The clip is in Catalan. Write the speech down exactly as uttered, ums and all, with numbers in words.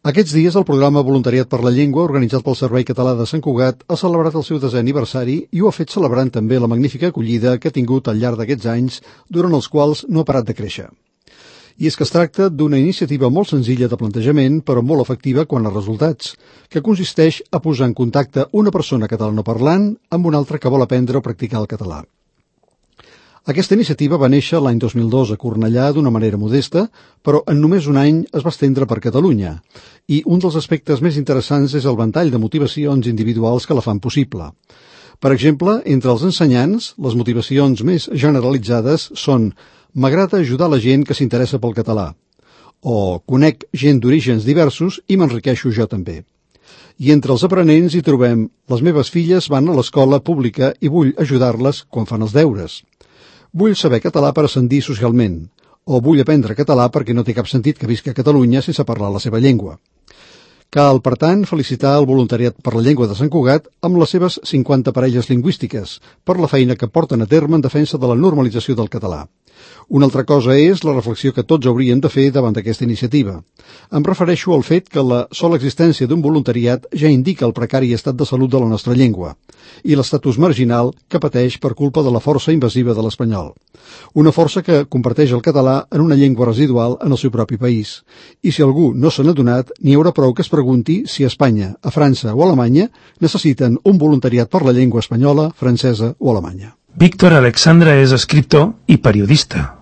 Aquests dies el programa Voluntariat per la Llengua, organitzat pel Servei Català de Sant Cugat, ha celebrat el seu desè aniversari i ho ha fet celebrant també la magnífica acollida que ha tingut al llarg d'aquests anys, durant els quals no ha parat de créixer. I és que es tracta d'una iniciativa molt senzilla de plantejament, però molt efectiva quant als resultats, que consisteix a posar en contacte una persona catalanoparlant amb una altra que vol aprendre o practicar el català. Aquesta iniciativa va néixer l'any dos mil dos a Cornellà d'una manera modesta, però en només un any es va estendre per Catalunya, i un dels aspectes més interessants és el ventall de motivacions individuals que la fan possible. Per exemple, entre els ensenyants, les motivacions més generalitzades són «m'agrada ajudar la gent que s'interessa pel català» o «conec gent d'orígens diversos i m'enriqueixo jo també». I entre els aprenents hi trobem «les meves filles van a l'escola pública i vull ajudar-les quan fan els deures». Vull saber català per ascendir socialment, o vull aprendre català perquè no té cap sentit que visca a Catalunya sense parlar la seva llengua. Cal, per tant, felicitar el Voluntariat per la Llengua de Sant Cugat amb les seves cinquanta parelles lingüístiques per la feina que porten a terme en defensa de la normalització del català. Una altra cosa és la reflexió que tots hauríem de fer davant d'aquesta iniciativa. Em refereixo al fet que la sola existència d'un voluntariat ja indica el precari estat de salut de la nostra llengua i l'estatus marginal que pateix per culpa de la força invasiva de l'espanyol. Una força que converteix el català en una llengua residual en el seu propi país. I si algú no se n'ha adonat, n'hi haurà prou que es pregunti si a Espanya, a França o a Alemanya necessiten un voluntariat per la llengua espanyola, francesa o alemanya. Víctor Alexandre és escriptor i periodista.